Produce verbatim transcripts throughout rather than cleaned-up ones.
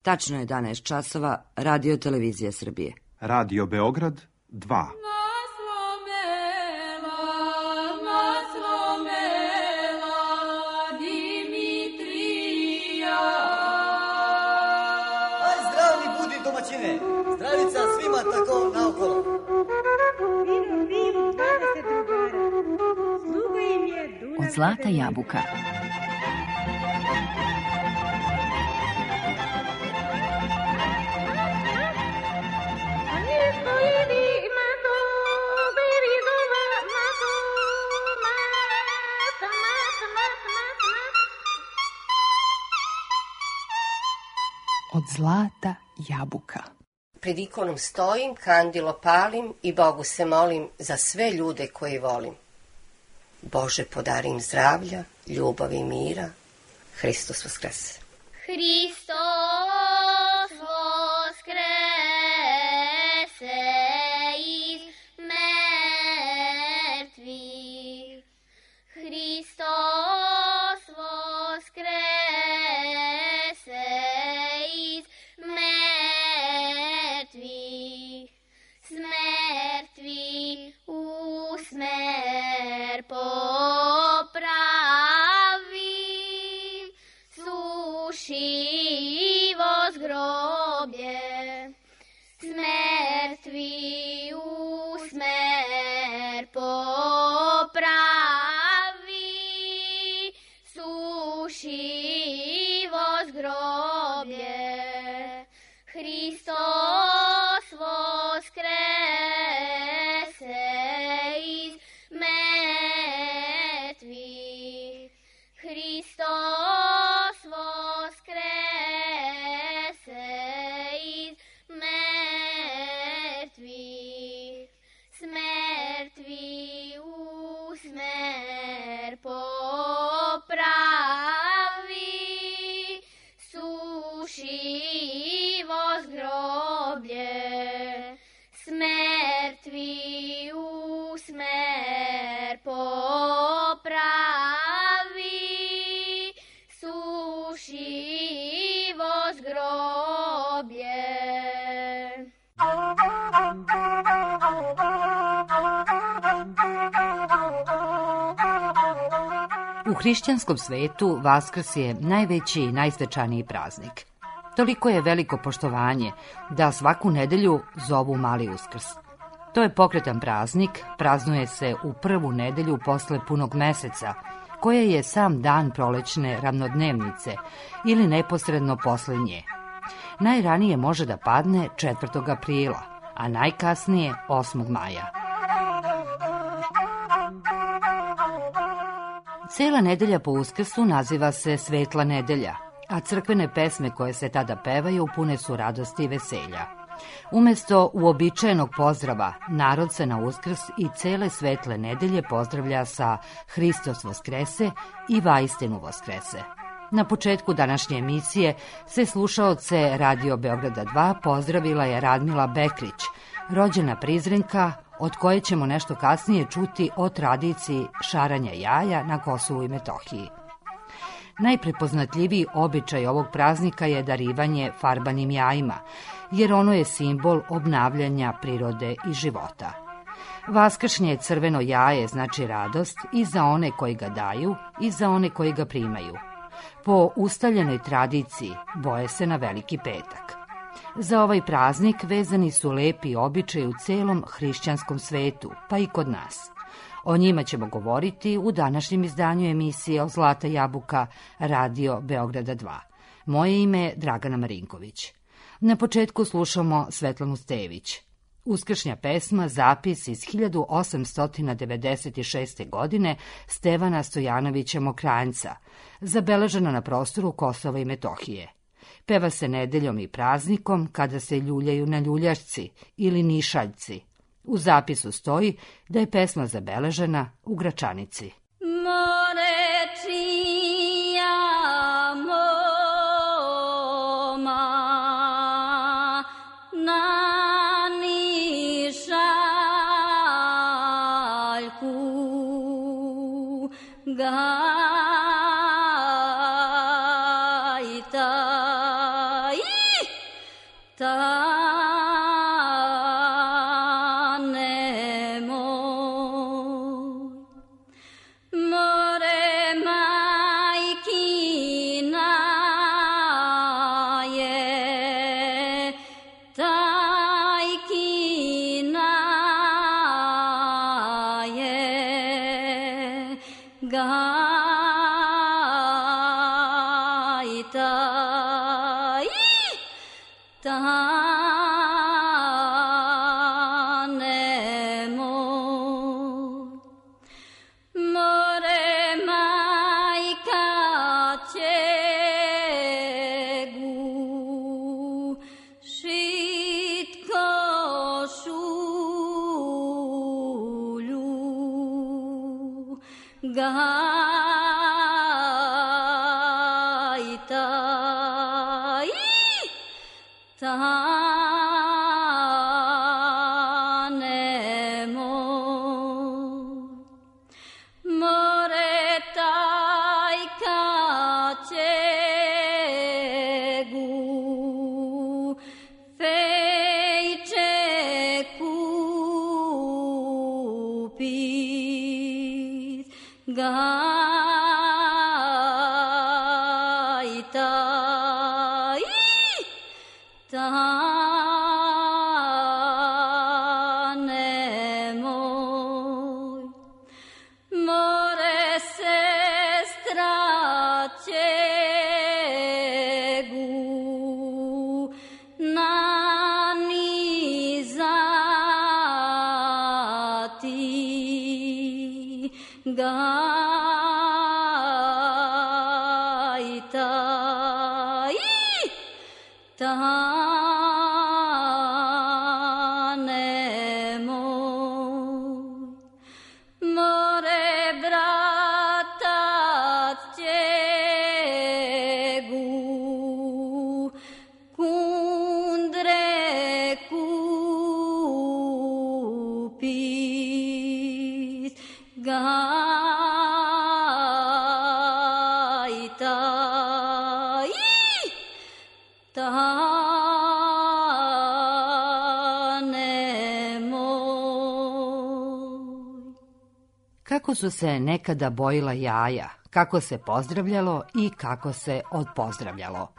Tačno je jedanaest časova, Radio Televizija Srbije. Radio Beograd dva. Zdravica svima tako naokolo. Od Zlata jabuka. Od Zlata jabuka. Pred ikonom stojim, kandilo palim i Bogu se molim za sve ljude koji volim. Bože, podari im zdravlja, ljubavi i mira. Hristos vaskrese. Hristos vaskrese iz mrtvih. Hristos vaskrese iz mrtvih. Smrtvi usmer popravi, suši voz groblje. Smrtvi usmer popravi, suši voz groblje. Hristos vaskrese iz mrtvih. Hristos vaskrese iz mrtvih. Smrtvi usmer popravi, suši voz groblje. Smrtvi usmer popravi, suši voz groblje. U hrišćanskom svetu Vaskrs je najveći i najsvečaniji praznik. Toliko je veliko poštovanje da svaku nedelju zovu Mali Uskrs. To je pokretan praznik, praznuje se u prvu nedelju posle punog meseca, koje je sam dan prolećne ravnodnevnice ili neposredno posle nje. Najranije može da padne četvrtog aprila, a najkasnije osmog maja. Cela nedelja po Uskrsu naziva se Svetla nedelja, a crkvene pesme koje se tada pevaju pune su radosti i veselja. Umesto uobičajenog pozdrava, narod se na Uskrs i cele Svetle nedelje pozdravlja sa Hristos vaskrese i Vaistinu vaskrese. Na početku današnje emisije sve slušaoce Radio Beograda dva pozdravila je Radmila Bekrić, rođena Prizrenka, od koje ćemo nešto kasnije čuti o tradiciji šaranja jaja na Kosovu i Metohiji. Najprepoznatljiviji običaj ovog praznika je darivanje farbanim jajima, jer ono je simbol obnavljanja prirode i života. Vaskršnje crveno jaje znači radost i za one koji ga daju i za one koji ga primaju. Po ustaljenoj tradiciji boje se na Veliki petak. Za ovaj praznik vezani su lepi običaji u celom hrišćanskom svetu, pa i kod nas. O njima ćemo govoriti u današnjem izdanju emisije o Zlata jabuka Radio Beograda dva. Moje ime je Dragana Marinković. Na početku slušamo Svetlanu Stević. Uskršnja pesma, zapis iz hiljadu osamsto devedeset šeste. godine Stevana Stojanovića Mokranjca, zabeležena na prostoru Kosova i Metohije. Peva se nedeljom i praznikom kada se ljuljaju na ljuljašci ili nišaljci. U zapisu stoji da je pesma zabeležena u Gračanici. Gajta, stane moj. More majkina je, tajkina je, gajta i stane moj. More majka čegu šit košulju, gajta i stane moj. More tajka čegu fejče kupit, gajta i stane moj. More sestra čegu nanizati, gajta i stane moj. More bratac čegu kundre kupit, gajta i stane moj. Kako su se nekada bojila jaja, kako se pozdravljalo i kako se odpozdravljalo.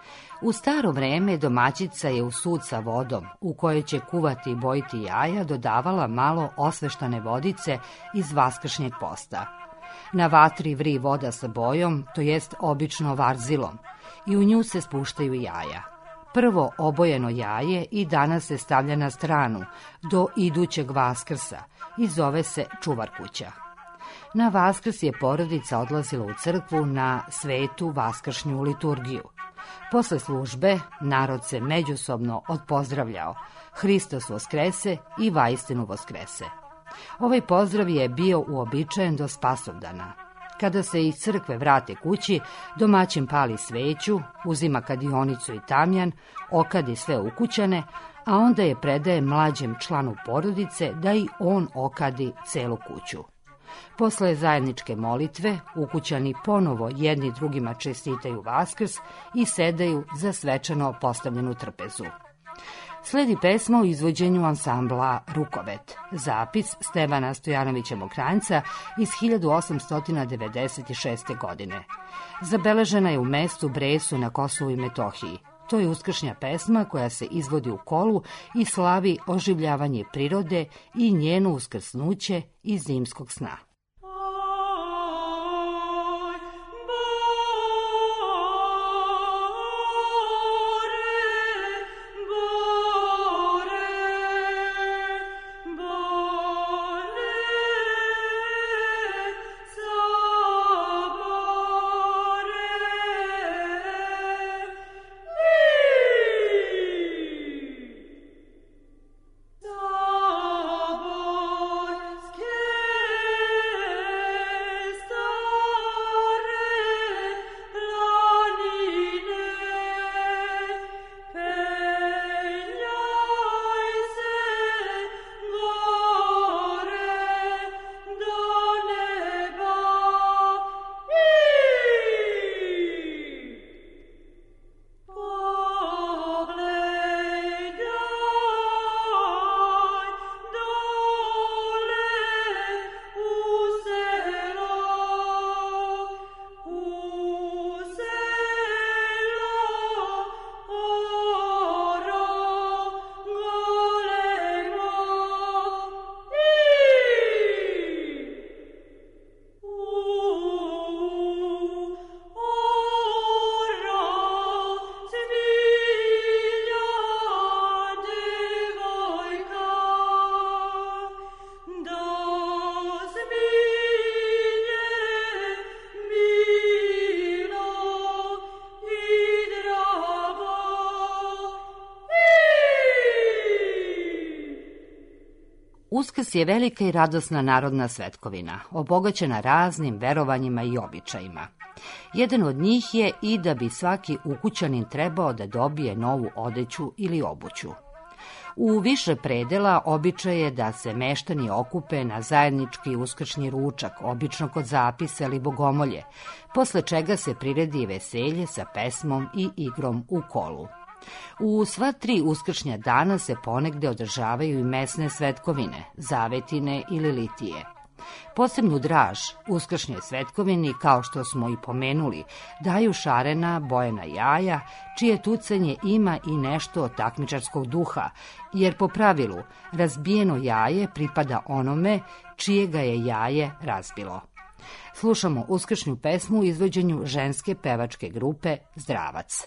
U staro vreme domaćica je u sud sa vodom, u kojoj će kuvati i bojiti jaja, dodavala malo osveštane vodice iz vaskršnjeg posta. Na vatri vri voda sa bojom, to jest obično varzilom, i u nju se spuštaju jaja. Prvo obojeno jaje i danas se stavlja na stranu do idućeg Vaskrsa i zove se čuvar kuća. Na Vaskrs je porodica odlazila u crkvu na svetu vaskršnju liturgiju. Posle službe narod se međusobno odpozdravljao: Hristos voskrese i vaistinu voskrese. Ovaj pozdrav je bio uobičajen do Spasovdana. Kada se iz crkve vrate kući, domaćin pali sveću, uzima kadionicu i tamjan, okadi sve ukućane, a onda je predaje mlađem članu porodice da i on okadi celu kuću. Posle zajedničke molitve, ukućani ponovo jedni drugima čestitaju Vaskrs i sedaju za svečano postavljenu trpezu. Sledi pesma u izvođenju ansambla Rukovet, zapis Stevana Stojanovića Mokranjca iz hiljadu osamsto devedeset šeste. godine. Zabeležena je u mestu Bresu na Kosovu i Metohiji. To je uskršnja pesma koja se izvodi u kolu i slavi oživljavanje prirode i njeno uskrsnuće iz zimskog sna. Sabor, Uskrs je velika i radosna narodna svetkovina, obogaćena raznim verovanjima i običajima. Jedan od njih je i da bi svaki ukućanin trebao da dobije novu odeću ili obuću. U više predela običaj je da se meštani okupe na zajednički uskršnji ručak, obično kod zapisa ili bogomolje, posle čega se priredi veselje sa pesmom i igrom u kolu. U sva tri uskršnja dana se ponegde održavaju i mesne svetkovine, zavetine ili litije. Posebnu draž uskršnjoj svetkovini, kao što smo i pomenuli, daju šarena bojena jaja, čije tucanje ima i nešto od takmičarskog duha, jer po pravilu razbijeno jaje pripada onome čije ga je jaje razbilo. Slušamo uskršnju pesmu u izvođenju ženske pevačke grupe Zdravac.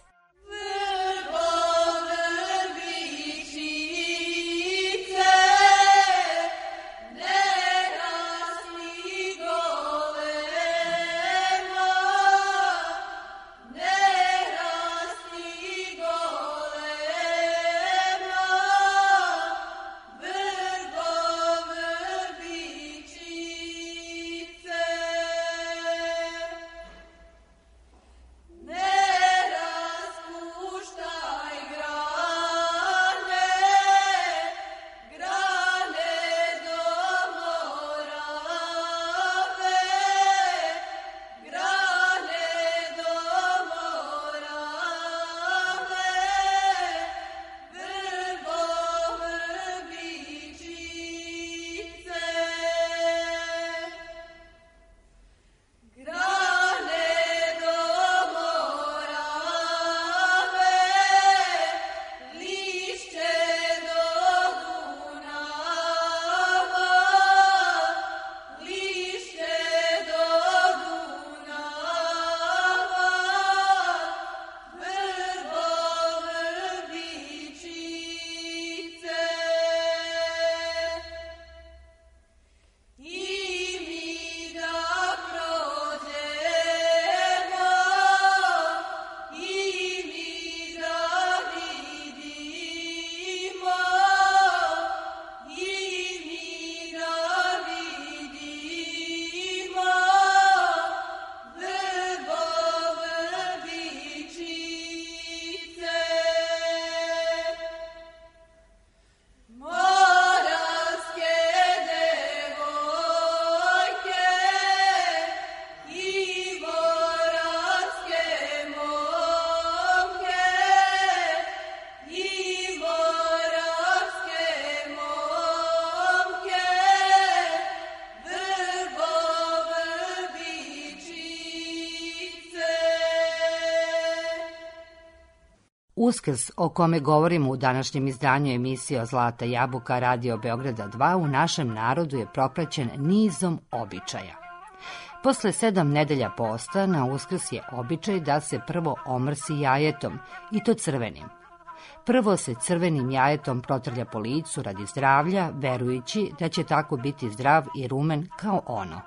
Uskrs, o kome govorimo u današnjem izdanju emisije Zlata jabuka Radio Beograda dva, u našem narodu je propraćen nizom običaja. Posle sedam nedelja posta na Uskrs je običaj da se prvo omrsi jajetom, i to crvenim. Prvo se crvenim jajetom protrlja po licu radi zdravlja, verujući da će tako biti zdrav i rumen kao ono.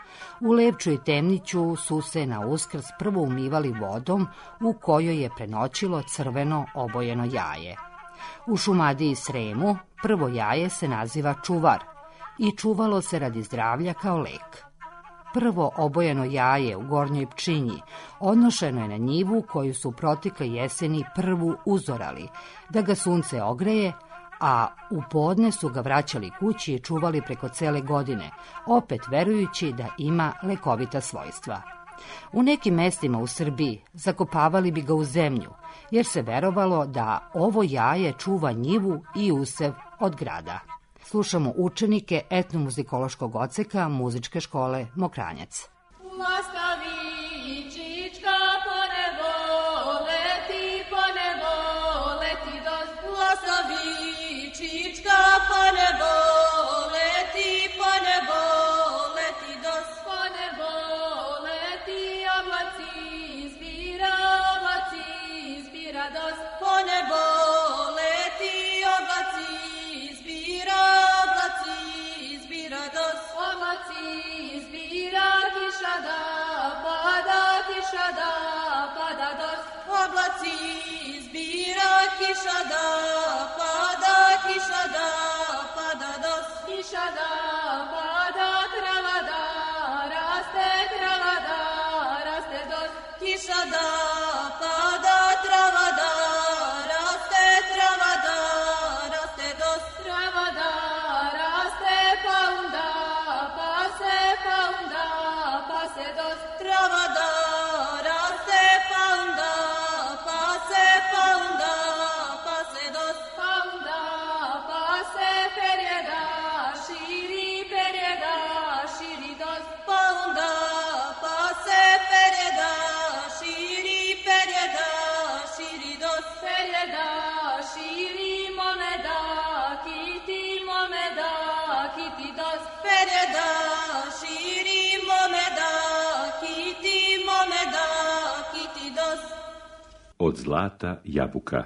U Lepču i Temniću su se na Uskrs prvo umivali vodom u kojoj je prenoćilo crveno obojeno jaje. U Šumadiji i Sremu prvo jaje se naziva čuvar i čuvalo se radi zdravlja kao lek. Prvo obojeno jaje u Gornjoj Pčinji odnošeno je na njivu koju su protekle jeseni prvu uzorali, da ga sunce ogreje, a u podne su ga vraćali kući i čuvali preko cele godine, opet verujući da ima lekovita svojstva. U nekim mestima u Srbiji zakopavali bi ga u zemlju, jer se verovalo da ovo jaje čuva njivu i usev od grada. Slušamo učenike etnomuzikološkog odseka Muzičke škole Mokranjac. Kiša Od zlata jabuka.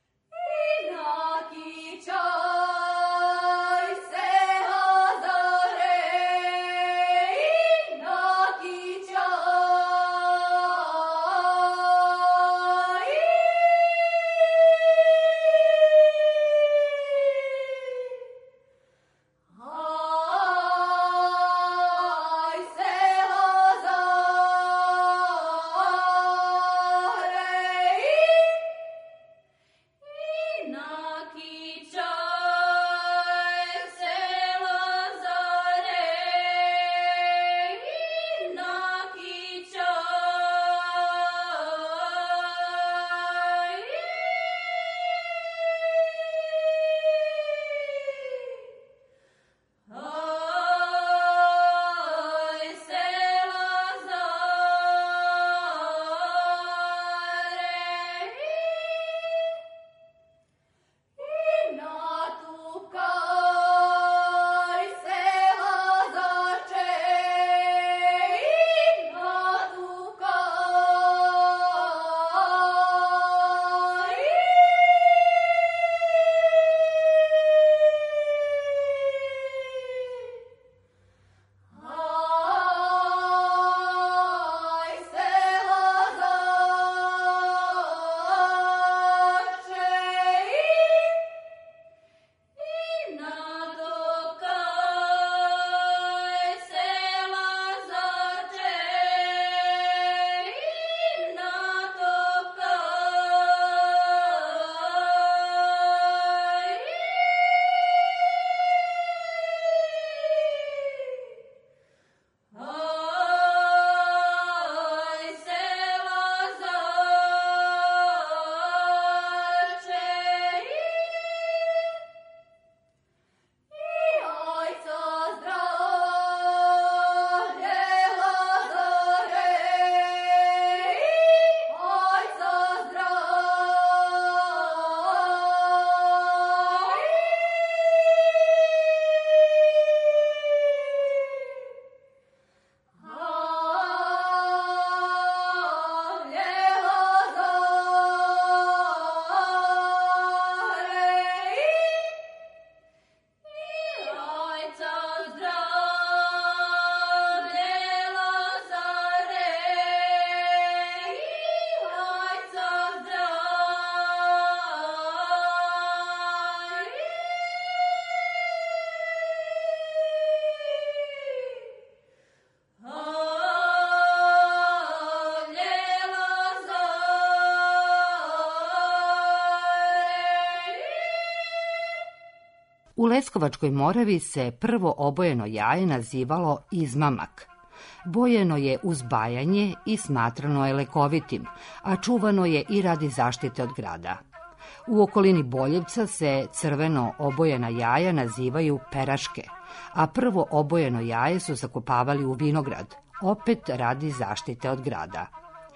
U Leskovačkoj Moravi se prvo obojeno jaje nazivalo izmamak. Bojeno je uz bajanje i smatrano je lekovitim, a čuvano je i radi zaštite od grada. U okolini Boljevca se crveno obojena jaja nazivaju peraške, a prvo obojeno jaje su zakopavali u vinograd, opet radi zaštite od grada.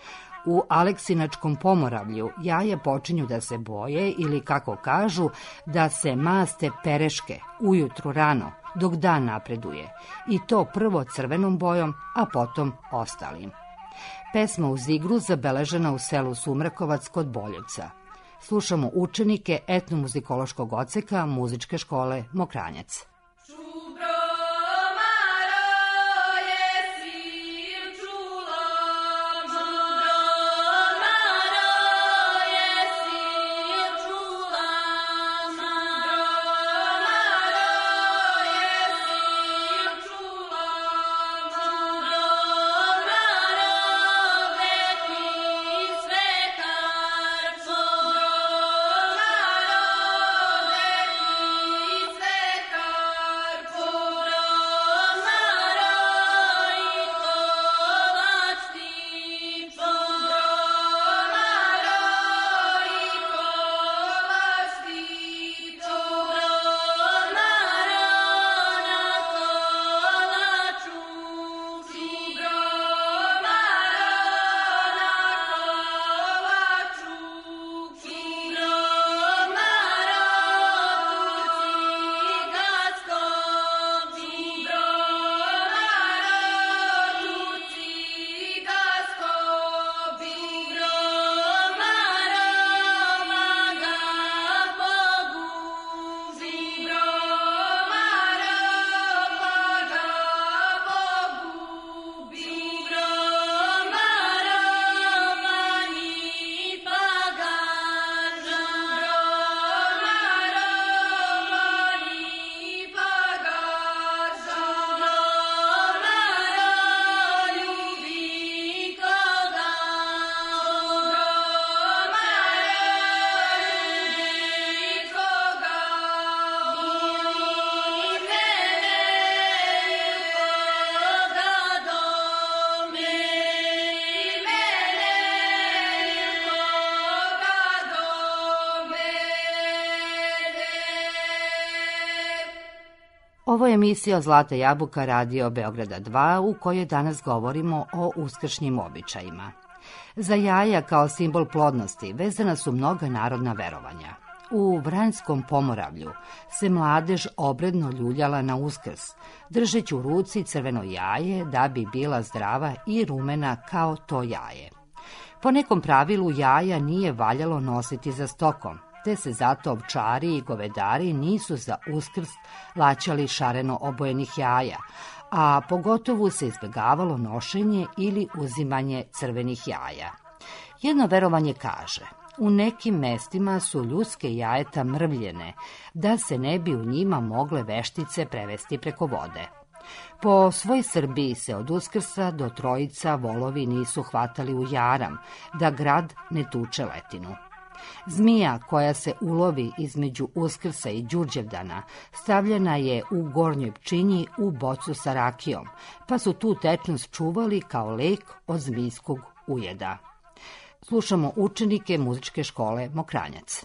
U Aleksinačkom Pomoravlju jaja počinju da se boje ili, kako kažu, da se maste pereške ujutru rano, dok dan napreduje, i to prvo crvenom bojom, a potom ostalim. Pesma uz igru zabeležena u selu Sumrakovac kod Boljevca. Slušamo učenike etnomuzikološkog odseka Muzičke škole Mokranjac. Svekar Ovo je emisija Zlata jabuka Radio Beograda dva u kojoj danas govorimo o uskršnjim običajima. Za jaja kao simbol plodnosti vezana su mnoga narodna verovanja. U Vranjskom Pomoravlju se mladež obredno ljuljala na Uskrs, držeći u ruci crveno jaje da bi bila zdrava i rumena kao to jaje. Po nekom pravilu jaja nije valjalo nositi za stokom, te se zato ovčari i govedari nisu za Uskrs laćali šareno obojenih jaja, a pogotovo se izbjegavalo nošenje ili uzimanje crvenih jaja. Jedno verovanje kaže, u nekim mestima su ljudske jajeta mrvljene, da se ne bi u njima mogle veštice prevesti preko vode. Po svoj Srbiji se od Uskrsa do Trojica volovi nisu hvatali u jaram, da grad ne tuče letinu. Zmija koja se ulovi između Uskrsa i Đurđevdana stavljena je u Gornjoj Pčinji u bocu sa rakijom, pa su tu tečnost čuvali kao lek od zmijskog ujeda. Slušamo učenike muzičke škole Mokranjac.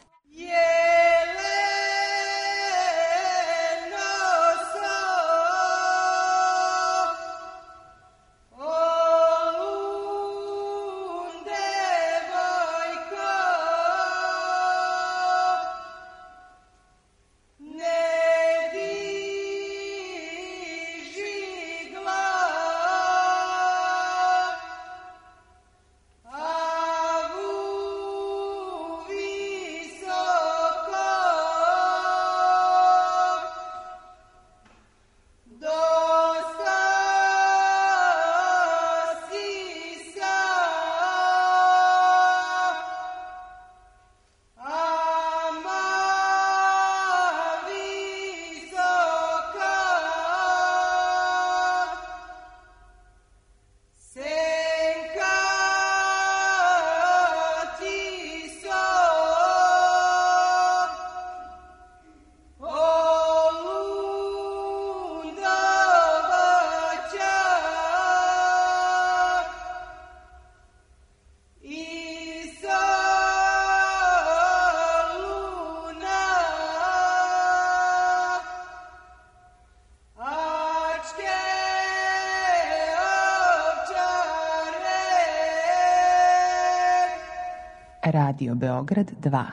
Radio Beograd dva.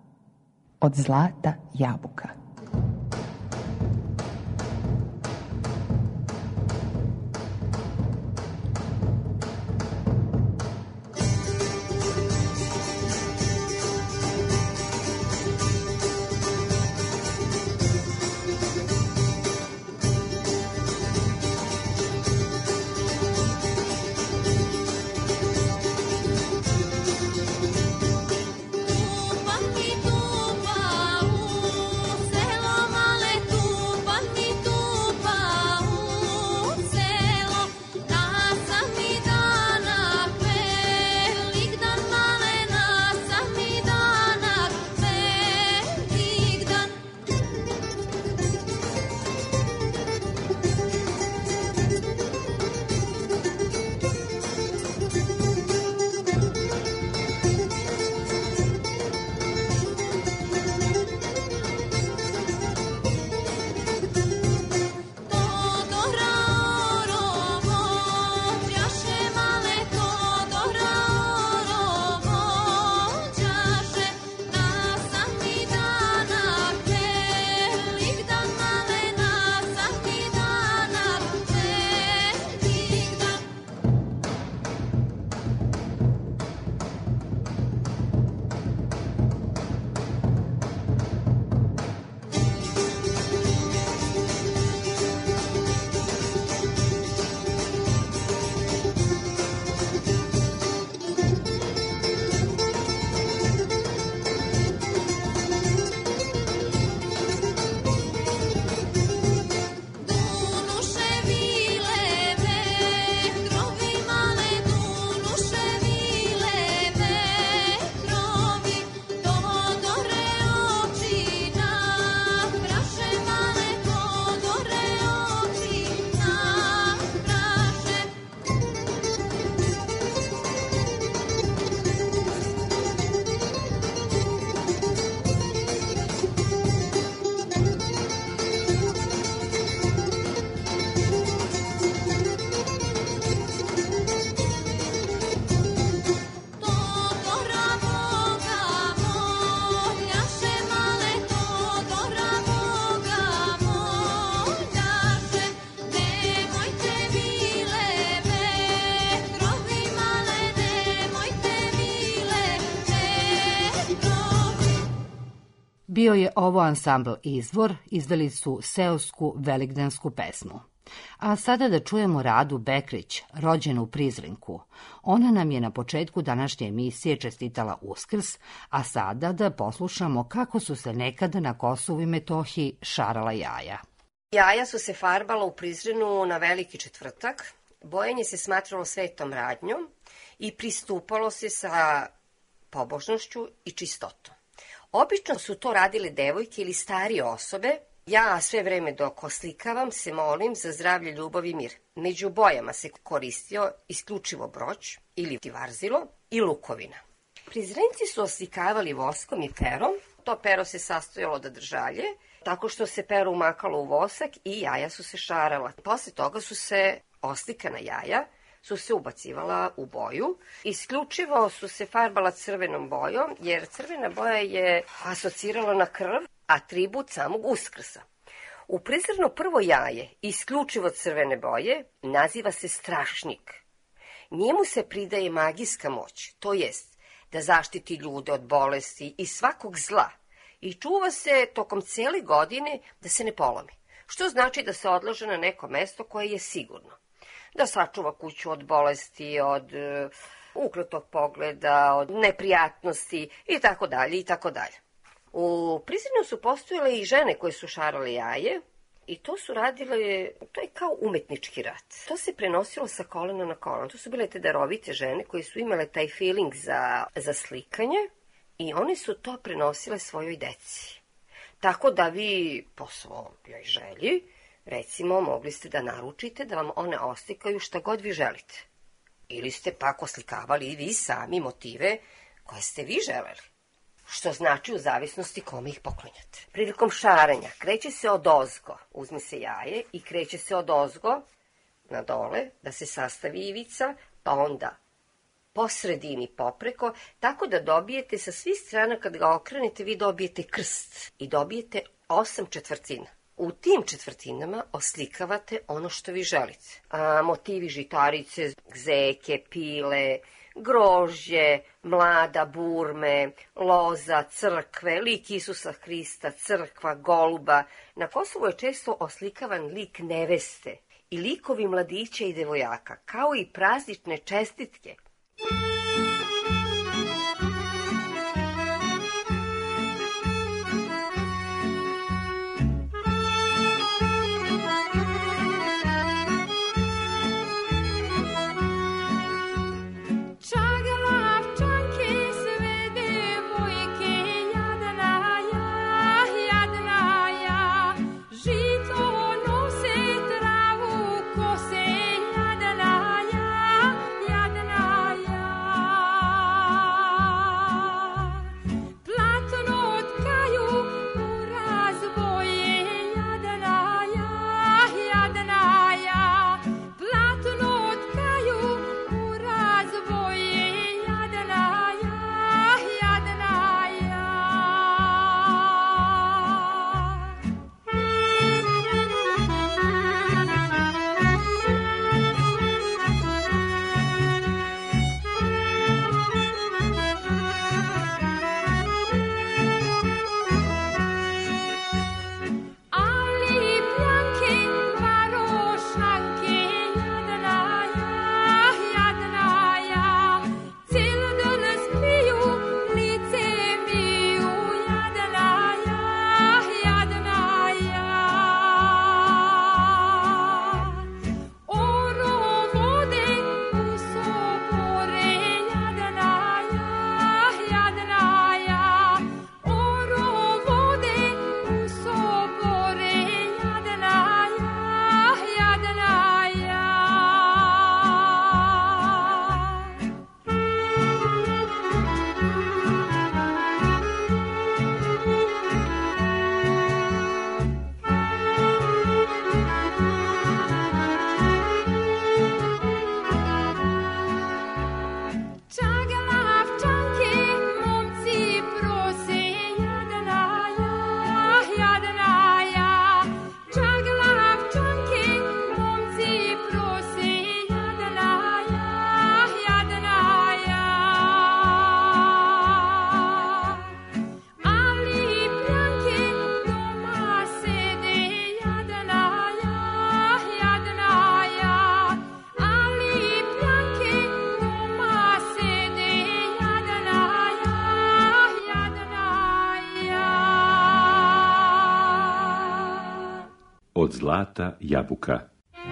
Od zlata jabuka. Tupa, Bio je ovo ansambl Izvor, izdali su seosku velikdansku pesmu. A sada da čujemo Radu Bekrić, rođenu u Prizrinku. Ona nam je na početku današnje emisije čestitala Uskrs, a sada da poslušamo kako su se nekada na Kosovu i Metohiji šarala jaja. Jaja su se farbala u Prizrenu na Veliki četvrtak, bojenje se smatralo svetom radnjom i pristupalo se sa pobožnošću i čistotom. Obično su to radile devojke ili starije osobe. Ja sve vreme dok oslikavam se molim za zdravlje, ljubav i mir. Među bojama se koristio isključivo broć ili varzilo i lukovina. Prizrenci su oslikavali voskom i perom. To pero se sastojalo od držalje, tako što se pero umakalo u vosak i jaja su se šarala. Posle toga su se oslikana jaja su se ubacivala u boju. Isključivo su se farbala crvenom bojom, jer crvena boja je asocirala na krv, atribut samog Uskrsa. U Prizrenu prvo jaje, isključivo crvene boje, naziva se strašnik. Njemu se pridaje magijska moć, to jest da zaštiti ljude od bolesti i svakog zla i čuva se tokom cele godine da se ne polomi, što znači da se odlaže na neko mesto koje je sigurno. Da sačuva kuću od bolesti, od uh, ukletog pogleda, od neprijatnosti i tako dalje i tako dalje. U Prizrenu su postojale i žene koje su šarale jaje i to su radile, to je kao umetnički rad. To se prenosilo sa kolena na koleno. To su bile te darovite žene koje su imale taj feeling za, za slikanje i one su to prenosile svojoj deci. Tako da vi po svojoj želji, recimo, mogli ste da naručite da vam one oslikaju šta god vi želite. Ili ste pak oslikavali i vi sami motive koje ste vi želeli. Što znači u zavisnosti kome ih poklonjate. Prilikom šaranja kreće se od ozgo, uzme se jaje i kreće se od ozgo na dole da se sastavi ivica, pa onda po sredini popreko, tako da dobijete sa svih strana, kad ga okrenete, vi dobijete krst i dobijete osam četvrtina. U tim četvrtinama oslikavate ono što vi želite. A, motivi žitarice, zeke, pile, grožđe, mlada, burme, loza, crkve, lik Isusa Hrista, crkva, goluba. Na Kosovu je često oslikavan lik neveste i likovi mladića i devojaka, kao i praznične čestitke. Jadna Od zlata jabuka.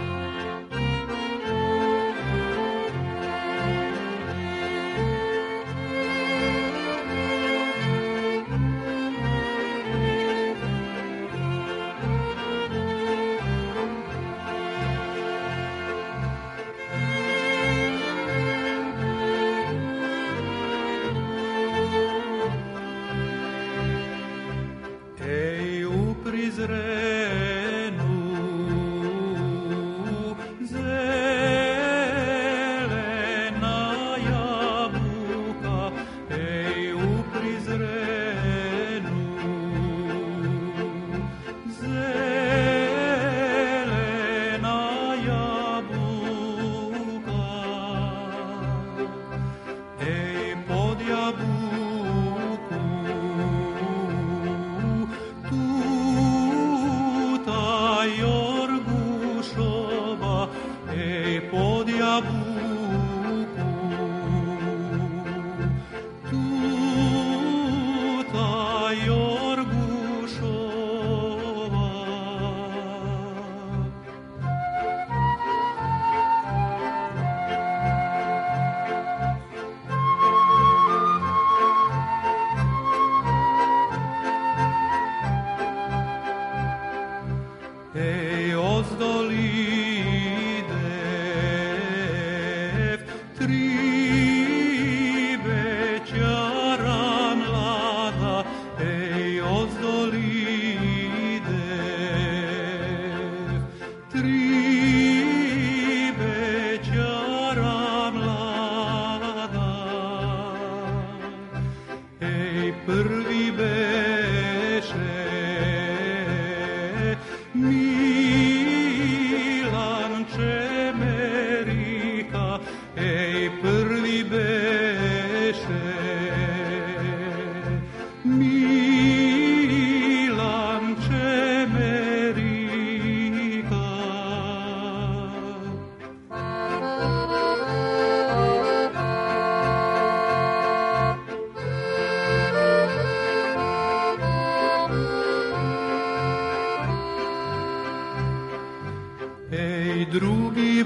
drugi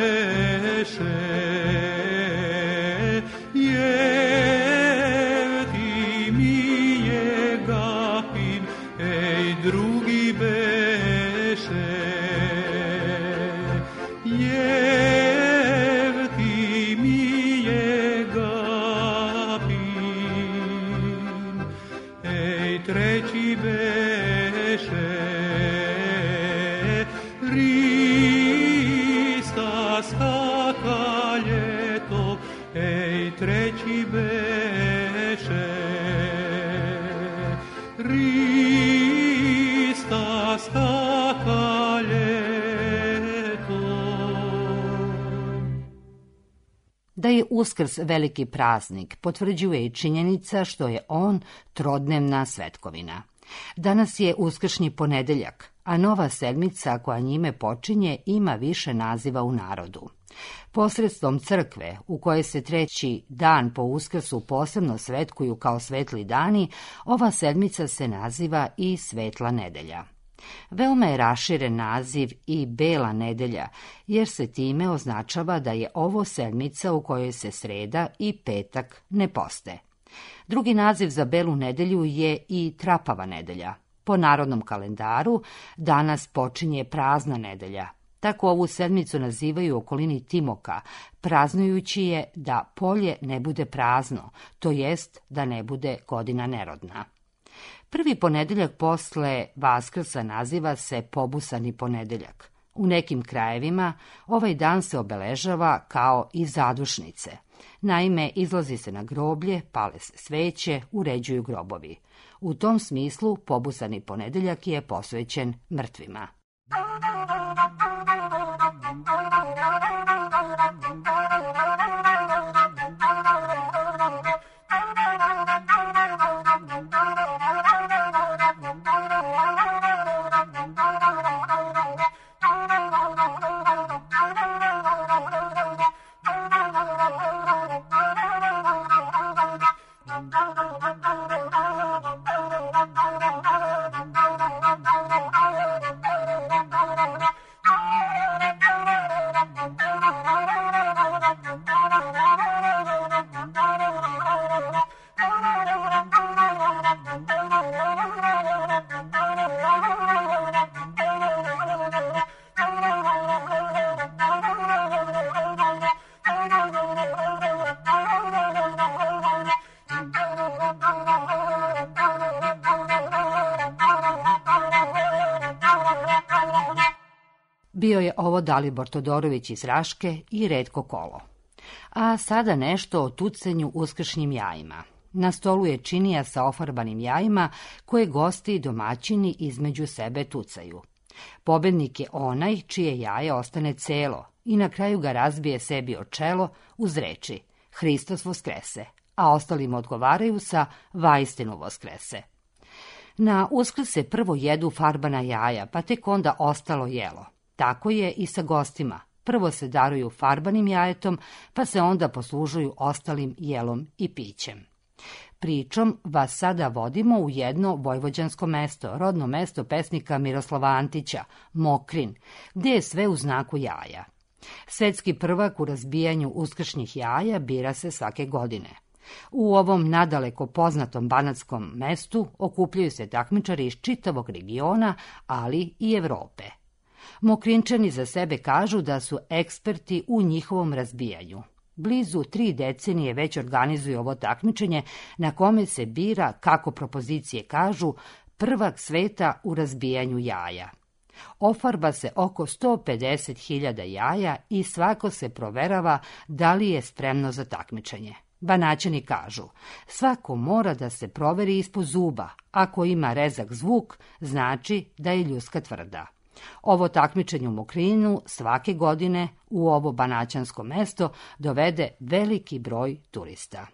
beše jeftimi je gapin, ej drugi beše jeftimi je gapin, ej treći beše skaka ljeto, ej treći beše Hrista skaka ljeto. Da je Uskrs veliki praznik potvrđuje i činjenica što je on trodnevna svetkovina. Danas je uskršnji ponedeljak, a nova sedmica koja njime počinje ima više naziva u narodu. Posredstvom crkve, u kojoj se treći dan po Uskrsu posebno svetkuju kao svetli dani, ova sedmica se naziva i Svetla nedelja. Veoma je raširen naziv i Bela nedelja, jer se time označava da je ovo sedmica u kojoj se sreda i petak ne poste. Drugi naziv za Belu nedelju je i Trapava nedelja. Po narodnom kalendaru danas počinje prazna nedelja. Tako ovu sedmicu nazivaju u okolini Timoka, praznujući je da polje ne bude prazno, to jest da ne bude godina nerodna. Prvi ponedeljak posle Vaskrsa naziva se Pobusani ponedeljak. U nekim krajevima ovaj dan se obeležava kao i zadušnice. Naime, izlazi se na groblje, pale se sveće, uređuju grobovi. U tom smislu Pobusani ponedeljak je posvećen mrtvima. Bio je ovo Dalibor Todorović iz Raške i Retko Kolo. A sada nešto o tucanju uskršnjim jajima. Na stolu je činija sa ofarbanim jajima koje gosti i domaćini između sebe tucaju. Pobednik je onaj čije jaje ostane celo i na kraju ga razbije sebi o čelo uz reči Hristos voskrese, a ostalima odgovaraju sa vaistinu voskrese. Na Uskrs se prvo jedu farbana jaja, pa tek onda ostalo jelo. Tako je i sa gostima. Prvo se daruju farbanim jajetom, pa se onda poslužuju ostalim jelom i pićem. Pričom vas sada vodimo u jedno vojvođansko mesto, rodno mesto pesnika Miroslava Antića, Mokrin, gdje je sve u znaku jaja. Svetski prvak u razbijanju uskršnjih jaja bira se svake godine. U ovom nadaleko poznatom banatskom mestu okupljaju se takmičari iz čitavog regiona, ali i Evrope. Mokrinčani za sebe kažu da su eksperti u njihovom razbijanju. Blizu tri decenije već organizuju ovo takmičenje na kome se bira, kako propozicije kažu, prvak sveta u razbijanju jaja. Ofarba se oko sto pedeset hiljada jaja i svako se proverava da li je spremno za takmičenje. Banaćani kažu, svako mora da se proveri ispod zuba, ako ima rezak zvuk, znači da je ljuska tvrda. Ovo takmičenje u Mokrinu svake godine u ovo banaćansko mesto dovede veliki broj turista.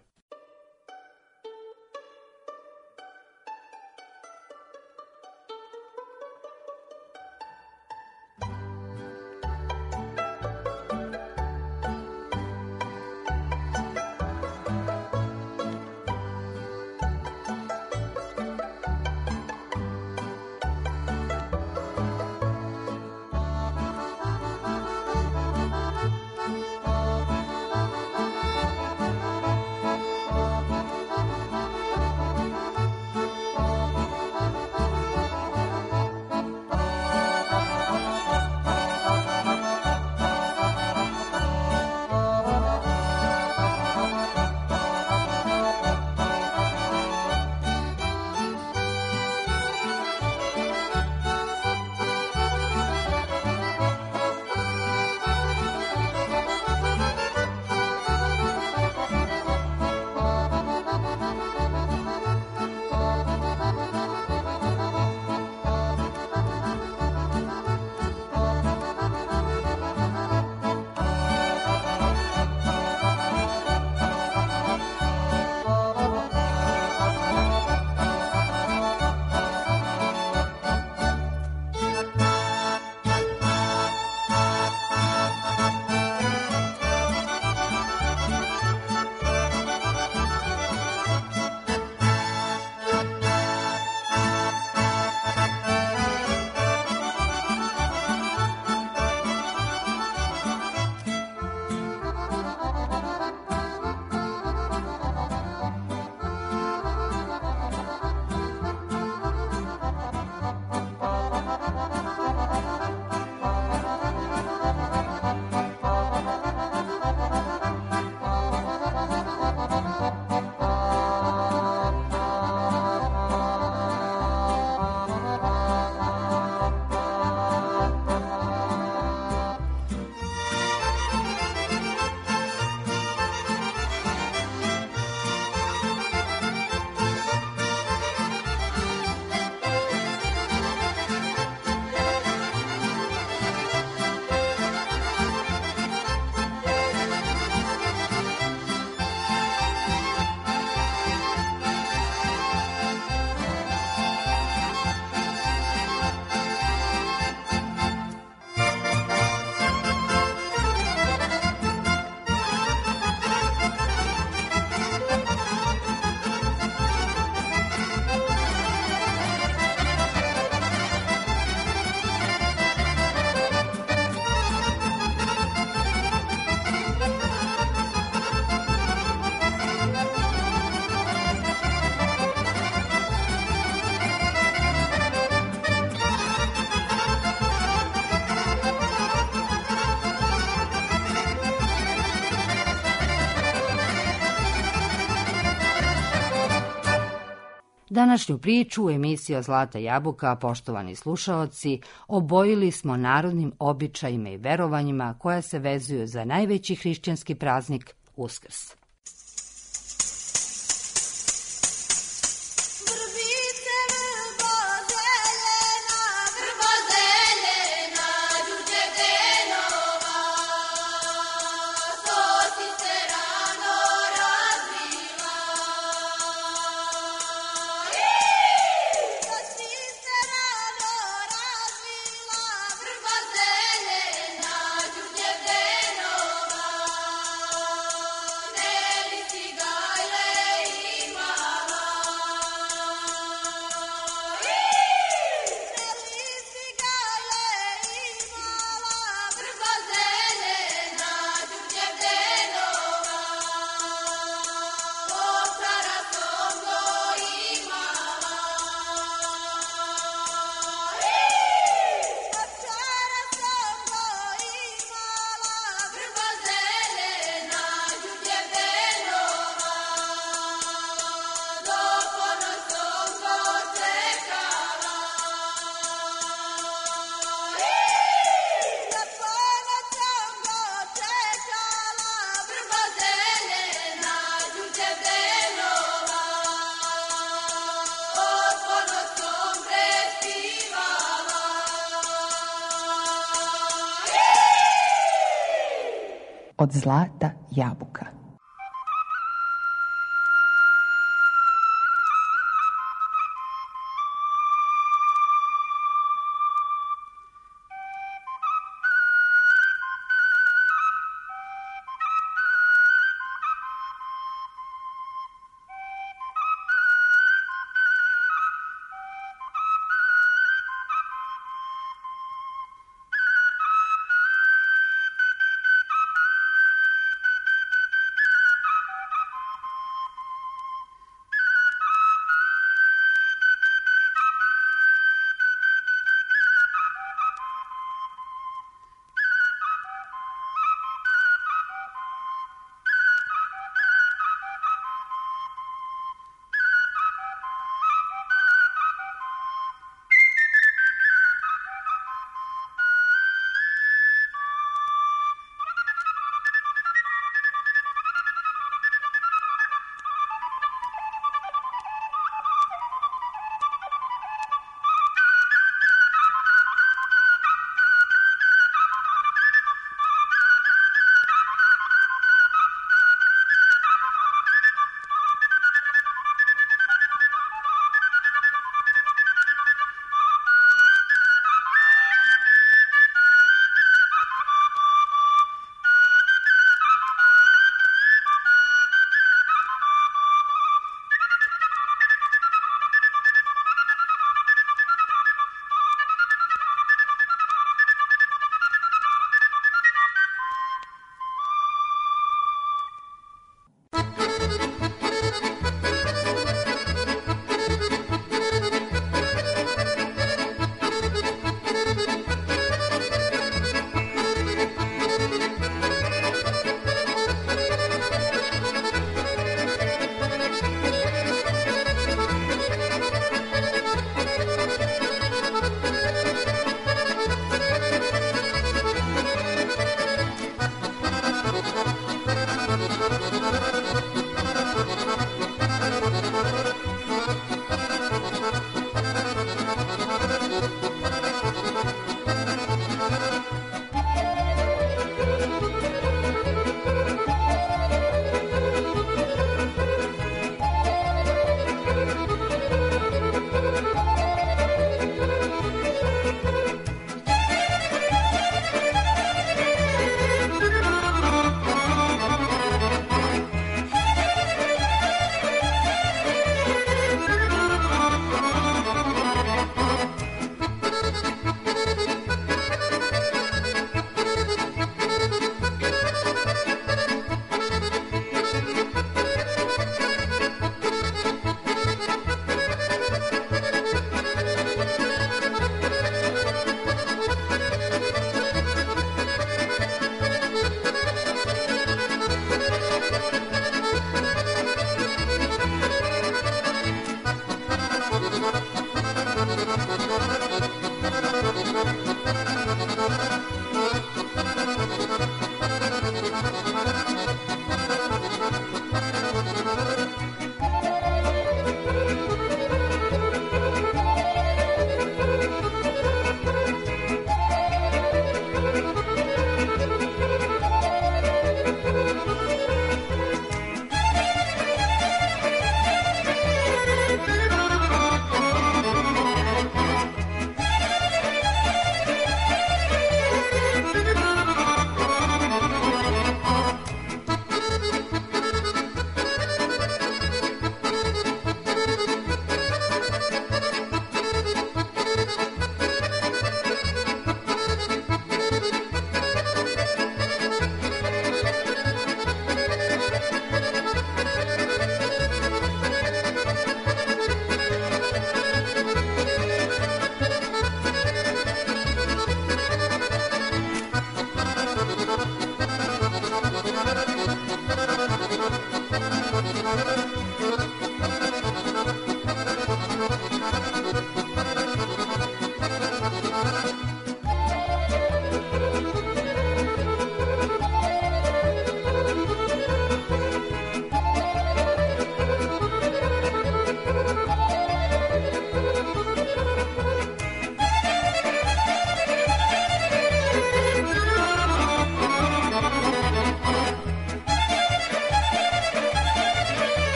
Današnju priču u emisiji Zlata jabuka, poštovani slušaoci, obojili smo narodnim običajima i verovanjima koja se vezuju za najveći hrišćanski praznik Uskrs. Od zlata jabuka.